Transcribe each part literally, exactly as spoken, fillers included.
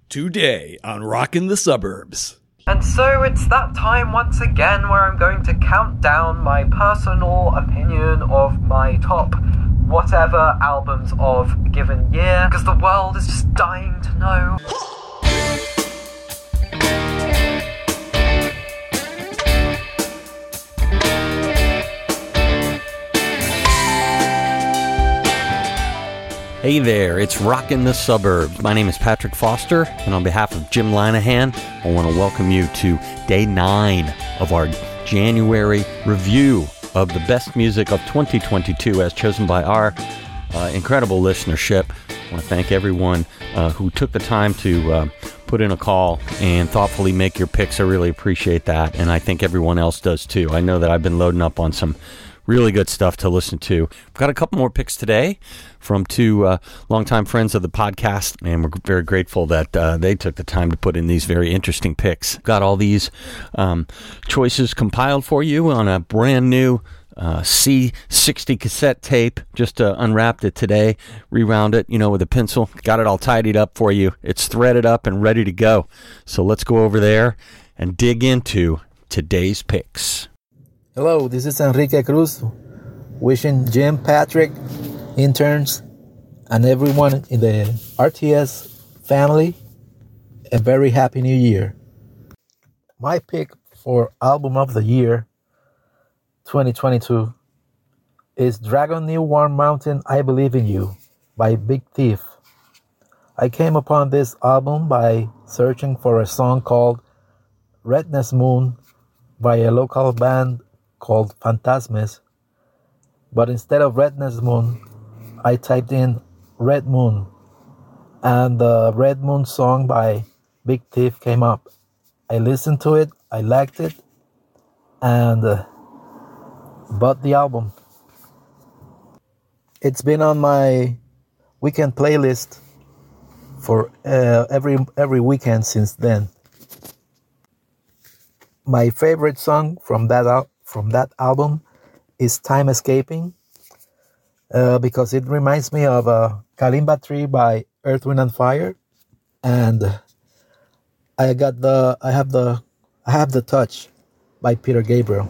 today on Rockin' the Suburbs. And so it's that time once again where I'm going to count down my personal opinion of my top whatever albums of a given year, because the world is just dying to know. Hey there, it's Rockin' the Suburbs. My name is Patrick Foster, and on behalf of Jim Linehan, I want to welcome you to day nine of our January review of the best music of twenty twenty-two as chosen by our uh, incredible listenership. I want to thank everyone uh, who took the time to uh, put in a call and thoughtfully make your picks. I really appreciate that, and I think everyone else does too. I know that I've been loading up on some really good stuff to listen to. We've got a couple more picks today from two uh, longtime friends of the podcast, and we're very grateful that uh, they took the time to put in these very interesting picks. Got all these um, choices compiled for you on a brand new uh, C sixty cassette tape. Just uh, unwrapped it today, rewound it, you know, with a pencil. Got it all tidied up for you. It's threaded up and ready to go. So let's go over there and dig into today's picks. Hello, this is Enrique Cruz, wishing Jim, Patrick, interns, and everyone in the R T S family a very happy new year. My pick for album of the year twenty twenty-two is Dragon New Warm Mountain, I Believe in You by Big Thief. I came upon this album by searching for a song called Redness Moon by a local band called Phantasmes, but instead of Redness Moon, I typed in Red Moon, and the Red Moon song by Big Thief came up. I listened to it, I liked it, and uh, bought the album. It's been on my weekend playlist for uh, every every weekend since then. My favorite song from that album From that album is Time Escaping, uh, because it reminds me of uh, Kalimba Tree by Earth, Wind and Fire, and I got the I have the I have the Touch by Peter Gabriel.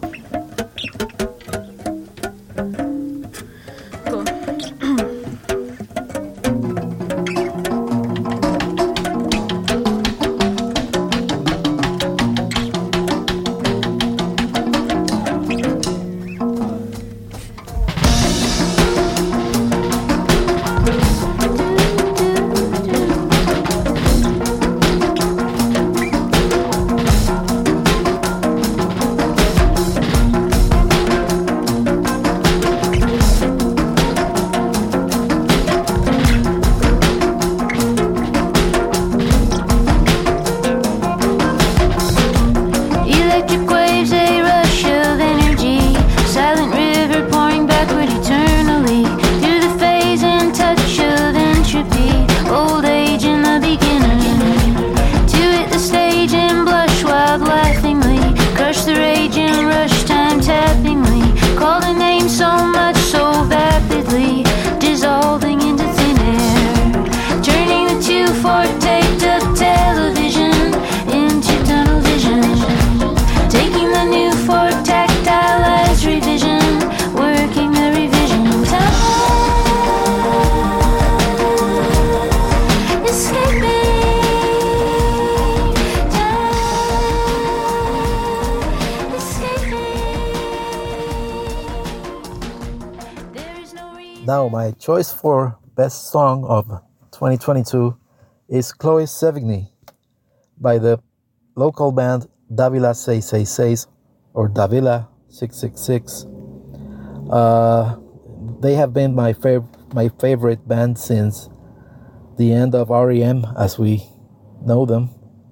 Now, my choice for best song of twenty twenty-two is Chloe Sevigny by the local band Davila seis seis seis or Davila six six six. Uh, they have been my fav- my favorite band since the end of R E M as we know them.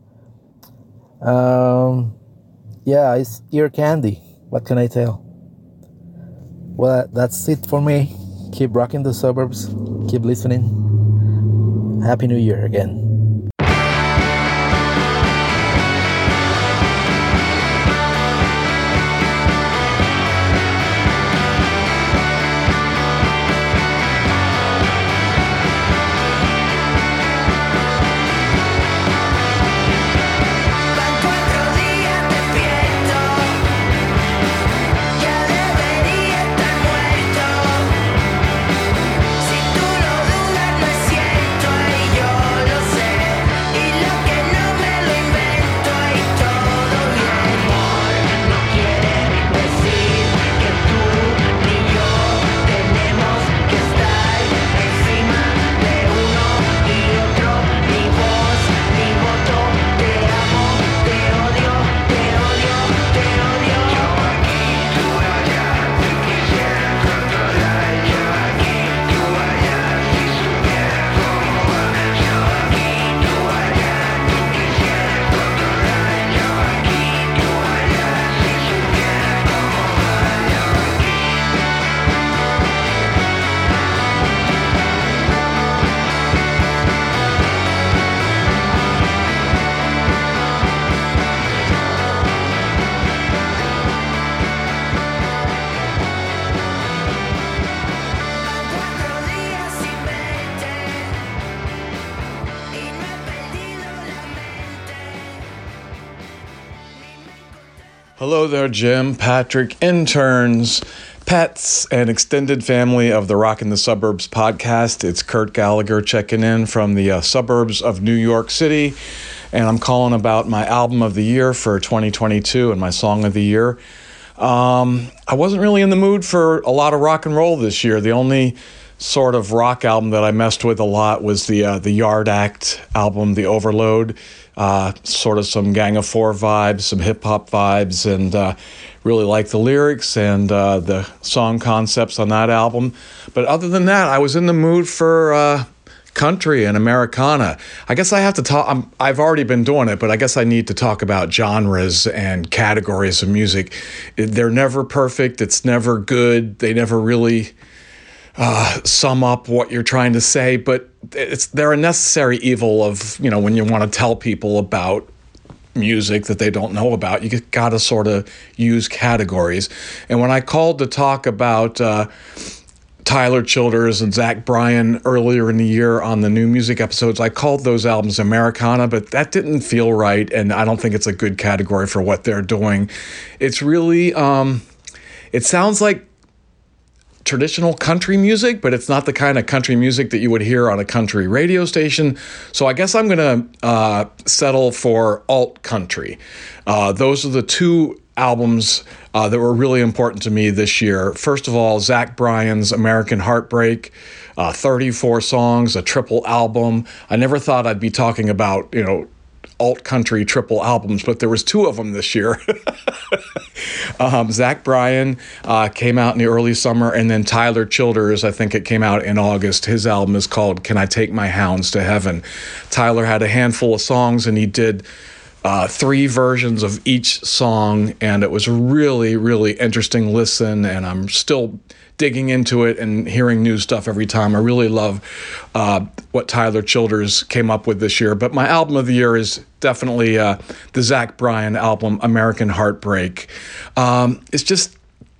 Um, yeah, it's ear candy. What can I tell? Well, that's it for me. Keep rocking the suburbs. Keep listening. Happy New Year again. Hello there, Jim, Patrick, interns, pets, and extended family of the Rockin' the Suburbs podcast. It's Kurt Gallagher checking in from the uh, suburbs of New York City, and I'm calling about my album of the year for twenty twenty-two and my song of the year. Um, I wasn't really in the mood for a lot of rock and roll this year. The only sort of rock album that I messed with a lot was the uh, the Yard Act album, The Overload. Uh, sort of some Gang of Four vibes, some hip-hop vibes, and uh, really like the lyrics and uh, the song concepts on that album. But other than that, I was in the mood for uh, country and Americana. I guess I have to talk, I'm, I've already been doing it, but I guess I need to talk about genres and categories of music. They're never perfect, it's never good, they never really uh, sum up what you're trying to say, but it's they're a necessary evil of, you know, when you want to tell people about music that they don't know about, you got to sort of use categories. And when I called to talk about uh, Tyler Childers and Zach Bryan earlier in the year on the new music episodes, I called those albums Americana, but that didn't feel right, and I don't think it's a good category for what they're doing. It's really, um, it sounds like traditional country music, but it's not the kind of country music that you would hear on a country radio station. So I guess I'm going to uh, settle for alt country. Uh, those are the two albums uh, that were really important to me this year. First of all, Zach Bryan's American Heartbreak, uh, thirty-four songs, a triple album. I never thought I'd be talking about, you know, alt country triple albums, but there was two of them this year. um, Zach Bryan uh, came out in the early summer, and then Tyler Childers, I think it came out in August. His album is called Can I Take My Hounds to Heaven? Tyler had a handful of songs, and he did uh, three versions of each song, and it was a really, really interesting listen, and I'm still digging into it and hearing new stuff every time. I really love uh, what Tyler Childers came up with this year. But my album of the year is definitely uh, the Zach Bryan album, American Heartbreak. Um, it's just,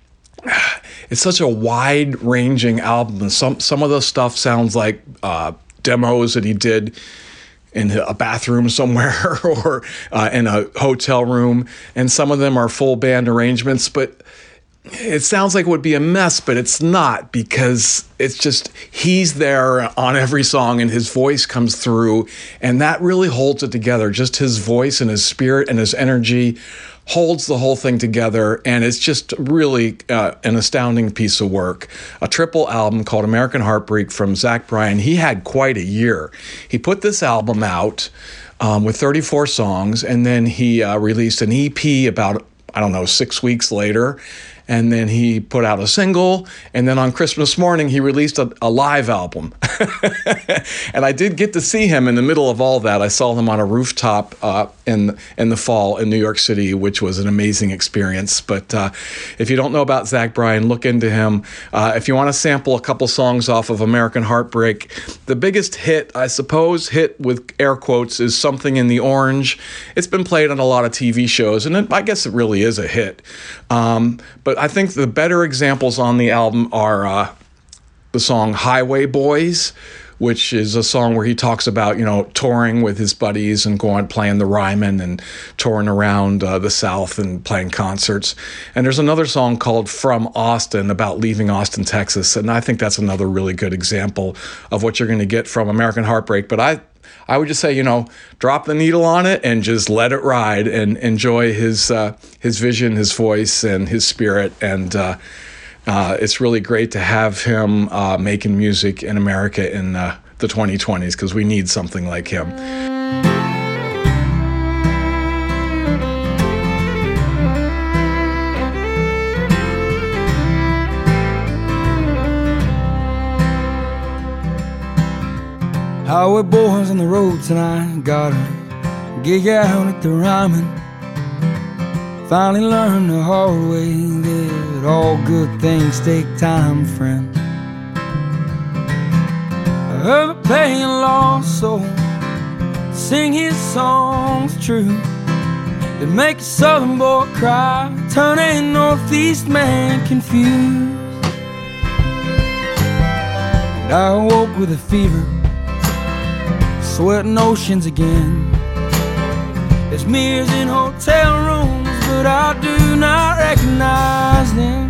it's such a wide-ranging album. And some, some of the stuff sounds like uh, demos that he did in a bathroom somewhere or uh, in a hotel room. And some of them are full band arrangements, but it sounds like it would be a mess, but it's not, because it's just, he's there on every song and his voice comes through, and that really holds it together. Just his voice and his spirit and his energy holds the whole thing together, and it's just really uh, an astounding piece of work. A triple album called American Heartbreak from Zach Bryan. He had quite a year. He put this album out um, with thirty-four songs, and then he uh, released an E P about, I don't know, six weeks later. And then he put out a single, and then on Christmas morning, he released a, a live album. And I did get to see him in the middle of all that. I saw him on a rooftop uh, in, in the fall in New York City, which was an amazing experience. But uh, if you don't know about Zach Bryan, look into him. Uh, if you want to sample a couple songs off of American Heartbreak, the biggest hit, I suppose, hit with air quotes, is Something in the Orange. It's been played on a lot of T V shows, and it, I guess it really is a hit. Um, but I think the better examples on the album are uh, the song Highway Boys, which is a song where he talks about, you know, touring with his buddies and going playing the Ryman and touring around uh, the South and playing concerts. And there's another song called From Austin about leaving Austin, Texas. And I think that's another really good example of what you're going to get from American Heartbreak. But I I would just say, you know, drop the needle on it and just let it ride and enjoy his uh, his vision, his voice, and his spirit. And uh, uh, it's really great to have him uh, making music in America in uh, the twenty twenties, because we need something like him. Highway boys on the road tonight, got a gig out at the Ryman. Finally learned the hard way that all good things take time, friend. I heard a paying lost soul sing his songs true, that make a southern boy cry, turn a northeast man confused. And I awoke with a fever, sweating oceans again. There's mirrors in hotel rooms, but I do not recognize them.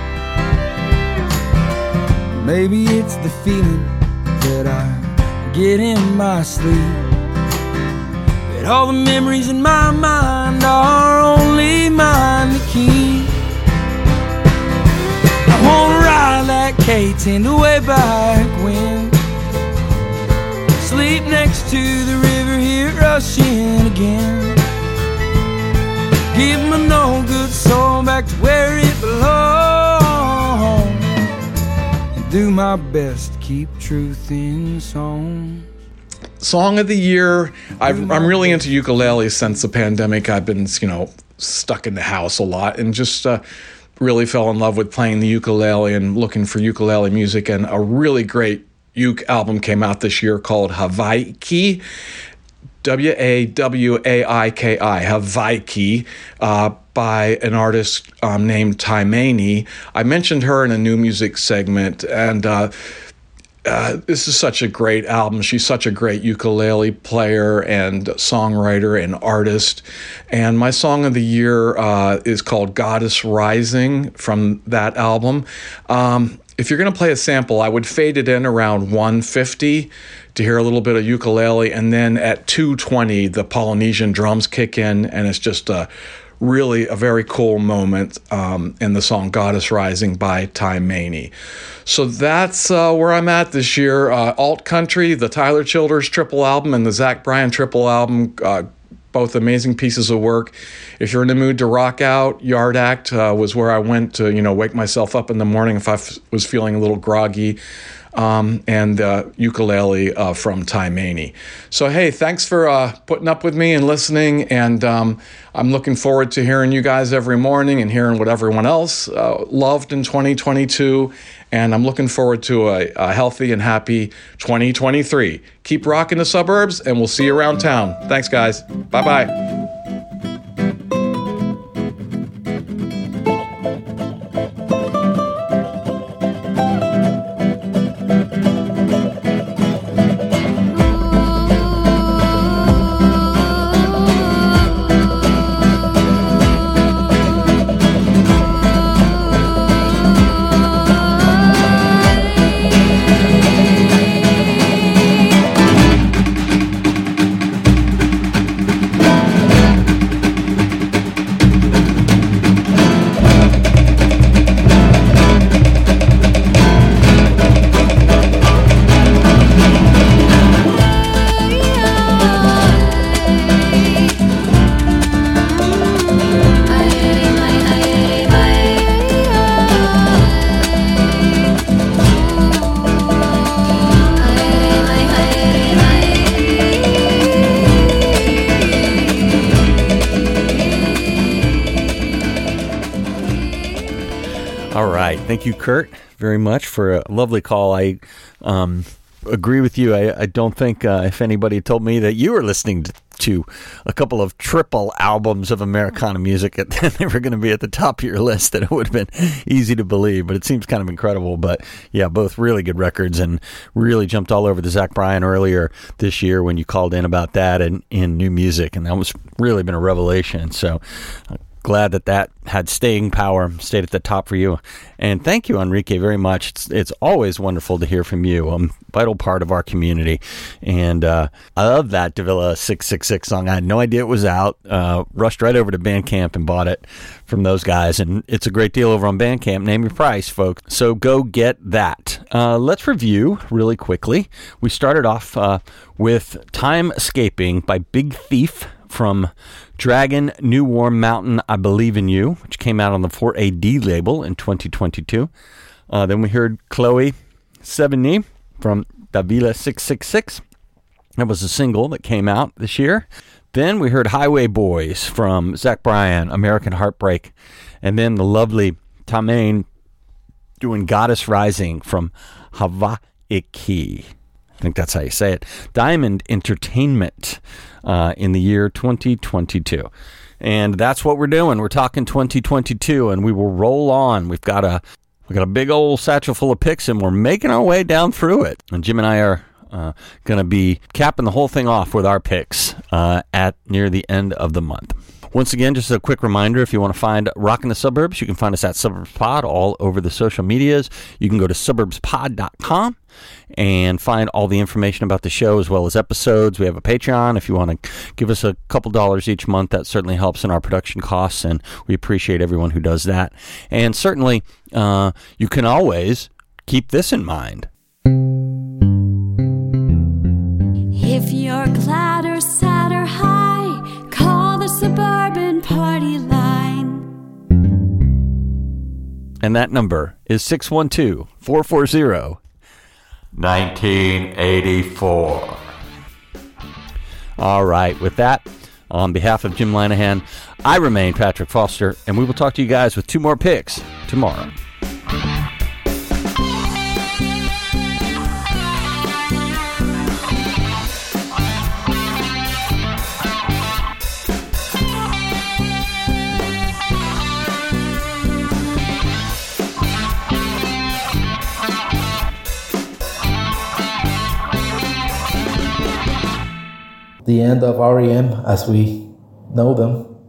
Maybe it's the feeling that I get in my sleep, that all the memories in my mind are only mine to keep. I wanna ride that K ten to way back when, sleep next to the river, hear it rushing again, give my no good soul back to where it belongs, and do my best to keep truth in song. Song of the year. I've, I'm really into ukulele since the pandemic. I've been, you know, stuck in the house a lot and just uh, really fell in love with playing the ukulele and looking for ukulele music. And a really great uke album came out this year called Hawaiki, W A W A I K I, Hawaiki, uh, by an artist um, named Taimane. I mentioned her in a new music segment, and uh, Uh, this is such a great album. She's such a great ukulele player and songwriter and artist. And my song of the year uh, is called Goddess Rising from that album. Um, if you're going to play a sample, I would fade it in around one fifty to hear a little bit of ukulele. And then at two twenty, the Polynesian drums kick in, and it's just a really a very cool moment um, in the song Goddess Rising by Taimane. So that's uh, where I'm at this year. Uh, Alt Country, the Tyler Childers triple album and the Zach Bryan triple album, uh, both amazing pieces of work. If you're in the mood to rock out, Yard Act uh, was where I went to, you know, wake myself up in the morning if I f- was feeling a little groggy. Um, and uh, ukulele uh, from Taimane. So, hey, thanks for uh, putting up with me and listening. And um, I'm looking forward to hearing you guys every morning and hearing what everyone else uh, loved in twenty twenty-two. And I'm looking forward to a, a healthy and happy twenty twenty-three. Keep rocking the suburbs, and we'll see you around town. Thanks, guys. Bye-bye. Thank you, Kurt, very much for a lovely call. I um, agree with you. I, I don't think uh, if anybody had told me that you were listening to, to a couple of triple albums of Americana music and they were going to be at the top of your list, that it would have been easy to believe. But it seems kind of incredible. But yeah, both really good records, and really jumped all over the Zach Bryan earlier this year when you called in about that and in new music. And that was really been a revelation. So uh, glad that that had staying power, stayed at the top for you. And thank you, Enrique, very much. It's, it's always wonderful to hear from you. A vital part of our community. And uh, I love that Davila six six six song. I had no idea it was out. Uh, rushed right over to Bandcamp and bought it from those guys. And it's a great deal over on Bandcamp. Name your price, folks. So go get that. Uh, let's review really quickly. We started off uh, with Time Escaping by Big Thief from Dragon, New Warm Mountain, I Believe in You, which came out on the four A D label in twenty twenty-two. Uh, then we heard Chloe Sevigny from Davila six six six. That was a single that came out this year. Then we heard Highway Boys from Zach Bryan, American Heartbreak. And then the lovely Taimane doing Goddess Rising from Hawaiki. I think that's how you say it. Diamond Entertainment uh, in the year twenty twenty-two. And that's what we're doing. We're talking twenty twenty-two, and we will roll on. We've got a we got a big old satchel full of picks, and we're making our way down through it. And Jim and I are uh, going to be capping the whole thing off with our picks uh, at near the end of the month. Once again, just a quick reminder, if you want to find Rockin' the Suburbs, you can find us at Suburbs Pod all over the social medias. You can go to suburbs pod dot com and find all the information about the show as well as episodes. We have a Patreon. If you want to give us a couple dollars each month, that certainly helps in our production costs, and we appreciate everyone who does that. And certainly, uh, you can always keep this in mind. If you're glad or sad or high, call the Suburban Party Line. And that number is six one two, four four zero, one nine eight four. All right, with that, on behalf of Jim Linehan, I remain Patrick Foster, and we will talk to you guys with two more picks tomorrow. The end of R E M as we know them.